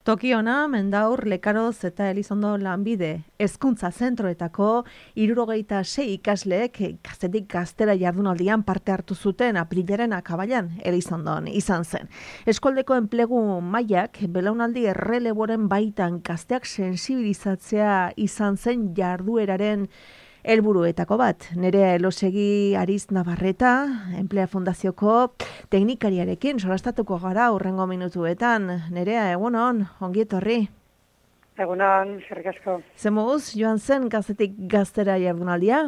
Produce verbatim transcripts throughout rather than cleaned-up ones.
Tokiona, Mendaur, Lekaroz eta Elizondo lanbide hezkuntza zentroetako hirurogeita sei ikasleek gaztetik gaztera jardunaldian parte hartu zuten aprilaren akabaian Elizondon izan zen. Eskoldeko enplegu mailak belaunaldi erreleboren baitan gazteak sensibilizatzea izan zen jardueraren helburuetako bat. Nerea Elosegi Ariz Navarreta, Enplea Fundazioko teknikariarekin solastatuko gara hurrengo minutuetan. Nerea, egunon, ongi etorri. Egunon, eskerrik asko. Zemuz, joan zen gaztetik gaztera jardunaldia?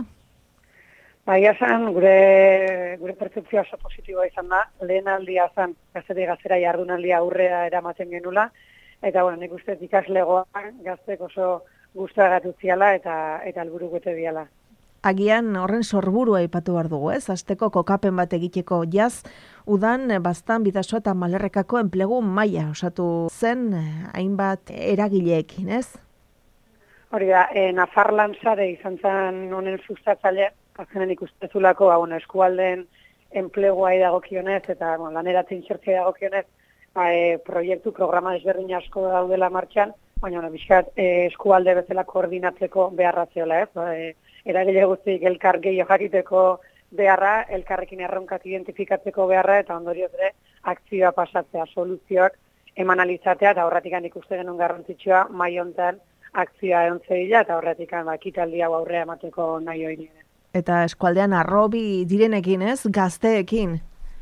Baia zen, gure, gure pertzepzioa oso positiboa izan da. Lehen aldia zen gaztetik gaztera jardunaldia aurrera eramaten genula. Eta, bueno, nik uste ikaslegoa gaztek oso guztua gatutziala eta eta helburu bete diala. Agian horren sorburua aipatu behar dugu, ez? Asteko kokapen bat egiteko jaz, udan Baztan, Bidasoa eta Malerrekako enplegu maila osatu zen hainbat eragileekin, ez? Hori da, e, Nafarlan sare izan zen honen sustatzaile, azkenen ikustezulako, ba, bueno, eskualden enpleguai dagokionez eta bueno, laneratzen txertzea dagokionez, ba, e, proiektu, programa desberdin asko daudela martxan, baina no, bizkat eh, eskualde bezala koordinatzeko beharra zeola, ez? Ba, eh, eragile guztiek elkar gehiago jakiteko beharra, elkarrekin erronkak identifikatzeko beharra, eta ondorioz ere akzioa pasatzea, soluzioak eman alizatea, eta horretik ikuste genuen garrantzitsua mai hontan akzioa eontzeila, eta horretik ba, ekitaldi hau aurrea emateko nahi hori ere. Eta eskualdean arrobi direnekin, ez? Gazteekin?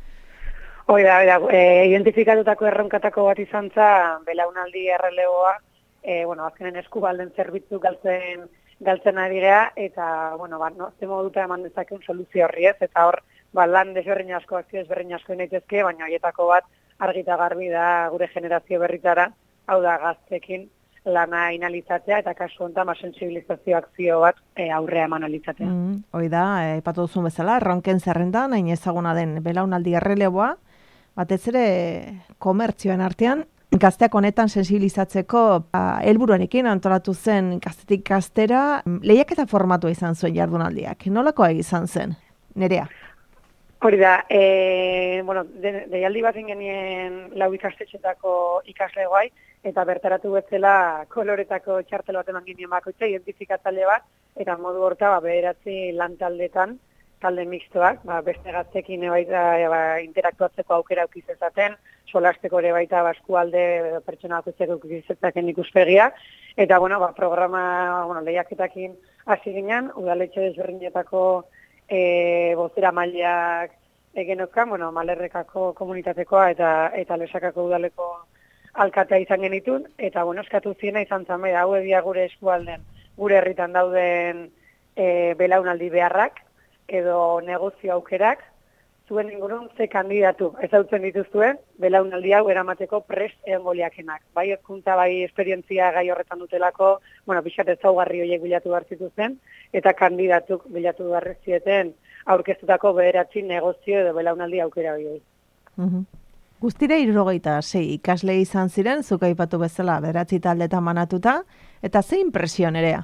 Hoi da, da e, identifikatutako erronkatako bat izan za, belaunaldi erreleboa, E, bueno, azkenen eskubalden zerbitzu galtzen galtzen ari gea, eta, bueno, ba, no, ze moduta eman dezakeun soluzio horri ez, eta hor, ba, lan desberdin asko, akzio desberdin asko inaitezke, baina horietako bat argita garbi da gure generazio berritara, hau da gaztekin lana inalizatzea, eta kasu honetan, ba, sensibilizazio akzio bat e, aurrea eman alizatzea. Mm, hoi da, epatu duzun bezala, erronken zerrendan, hain ezaguna den belaunaldi erreleboa, batez ere komertzioen artean, gazteak honetan sensibilizatzeko helburuarekin antolatu zen gaztetik gaztera, lehiaketa formatua izan zuen jardunaldiak. Nolakoa izan zen, Nerea? Hori da, e, bueno, de, deialdi bat genien lau ikastetxetako ikaslegoai, eta bertaratu betzela koloretako txartel bat eman genien bakoitza, identifikatzaile bat, eta modu horta ba, bederatzi lan taldetan, talde mixtoak, ba, beste gaztekin baita ba, interaktuatzeko aukera aukizezaten, solasteko ere baita baskualde pertsona bakoitzeko aukizezaten ikuspegia, eta bueno, ba, programa bueno, lehiaketakin hasi ginen, udaletxe desberdinetako e, bozera mailak egenokan, bueno, Malerrekako komunitatekoa eta eta Lesakako udaleko alkatea izan genitun, eta bueno, eskatu ziena izan zame, hau edia gure eskualden, gure herritan dauden e, belaunaldi beharrak, edo negozio aukerak, zuen ingurun ze kandidatu ezautzen dituzuen, belaunaldi hau eramateko prest egongo liakenak. Bai hezkuntza, bai esperientzia gai horretan dutelako, bueno, pixkat ezaugarri horiek bilatu behar zituzten, eta kandidatuk bilatu behar zieten aurkeztutako bederatzi negozio edo belaunaldi aukera horiek. Uh-huh. Guztira hirurogeita sei ikasle izan ziren, zuk aipatu bezala bederatzi taldetan banatuta, eta ze impresio, Nerea?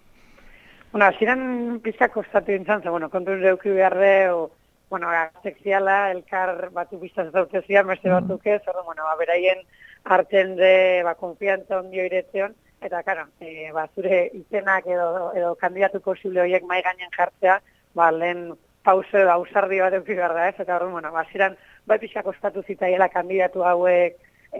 Bueno, hasieran pizka kostatu izan zen, bueno, kontu euki beharre, o, bueno, sekziala, elkar batu biztaz zautezian, beste batzuk ez, ordu, bueno, ba, beraien hartzen de, ba, konfiantza ondio iretzeon, eta, karo, e, ba, zure izenak edo, edo kandidatu posible horiek mai gainen jartzea, ba, lehen pause, ba, ausardi bat euki behar da ez, eta, ordu, bueno, ba, hasieran, bai pizka kostatu zitaiela kandidatu hauek,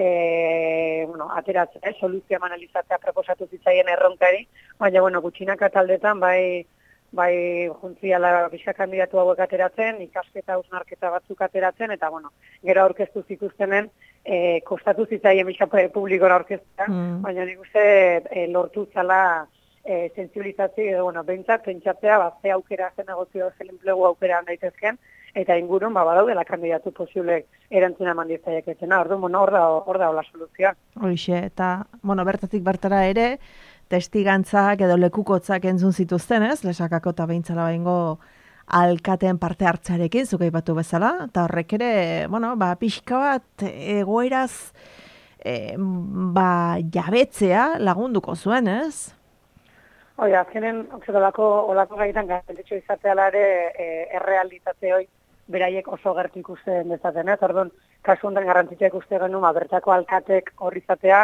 E, bueno, ateratzea, eh, soluzioa analizatzea proposatu zitzaien erronkari, baina, bueno, gutxinaka taldetan, bai, bai, juntziala pixka kandidatu hauek ateratzen, ikasketa, hausnarketa batzuk ateratzen, eta, bueno, gero aurkeztu zituztenen, e, kostatu zitzaien pixka publikora aurkeztea, mm. baina nik uste e, lortu zala e, sensibilizazio, edo, bueno, behintzat, pentsatzea, ba, ze aukera, ze negozio, ze enplegu aukera daitezken, eta ingurun, ba, badaudela kandidatu posiblek erantzuna eman diezaiek etxena. Ordu, bueno, hor da, hor da, hola soluzioa. Hoixe, eta, bueno, bertatik bertara ere, testigantzak edo lekukotzak entzun zituzten, ez? Lesakako eta behintzala behingo alkateen parte hartzarekin, zuk aipatu bezala, eta horrek ere, bueno, ba, pixka bat egoeraz, e, ba, jabetzea lagunduko zuen, ez? Hoi, azkenen, oksetolako, olako gaitan garrantzitsu izateala ere e, errealitate hoi, beraiek oso gertu ikusten dezaten, ez? Orduan, kasu honetan garrantzitsuak uste genuen, ba, bertako alkatek hor izatea,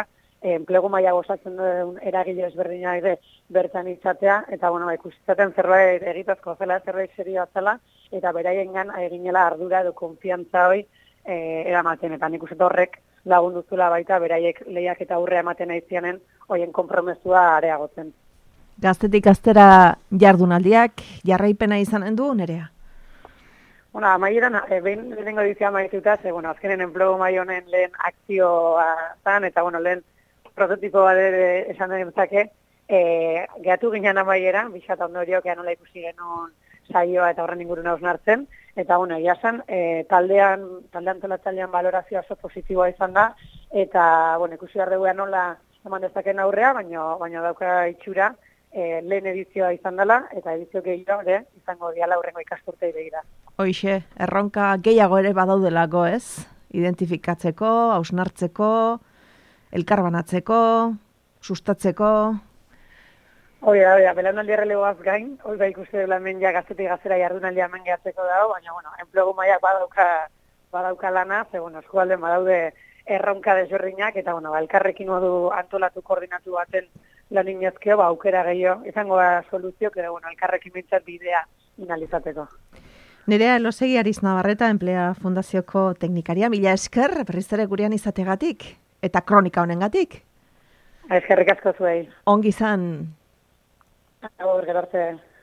enplegu maila gozatzen duen eragile ezberdina ere bertan izatea, eta bueno, ikusizaten zerbait egitazko zela, zerbait serioa zela, eta beraiengan eginela ardura edo konfiantza hori e, eramaten, eta nik uste horrek lagunduzula baita beraiek lehiak eta aurrea ematen aizianen hoien konpromesua areagotzen. Gaztetik gaztera jardunaldiak jarraipena izanen du, Nerea? Bueno, amaieran, e, behin lehenengo edizioa amaituta, ze, bueno, azkenen enplegu mai honen lehen akzioa zan, eta, bueno, lehen prototipo bat ere esan den zake, e, gehatu ginen amaiera, bizat ondorioak nola ikusi genuen saioa eta horren inguruna hausnartzen, eta, bueno, egia zen, e, taldean, taldean tolatzailean balorazioa oso positiboa izan da, eta, bueno, ikusi behar dugu nola eman dezaken aurrea, baina, baina dauka itxura, e, lehen edizioa izan dela, eta edizio gehiago ere izango diala aurrengo ikasturtei begira. Hoixe, erronka gehiago ere badaudelako, ez? Identifikatzeko, hausnartzeko, elkarbanatzeko, sustatzeko. Oia, oia, belaunaldi errelegoaz gain, hoi ba ikuste dela hemen ja gaztetik gaztera jardunaldi hemen gehatzeko dago, baina, bueno, enplegu maiak badauka, badauka lana, ze, bueno, eskualden badaude erronka desberdinak, eta, bueno, ba, elkarrekin modu antolatu koordinatu baten lan inezkeo, ba, aukera gehiago, izango da soluzio, que, bueno, elkarrekin bintzat bidea inalizateko. Nerea Elosegi Ariz Navarreta, Enplea Fundazioko teknikaria, mila esker, berriz ere gurean izategatik, eta kronika honengatik. Eskerrik asko zuei. Ongi izan. Agur, gero arte.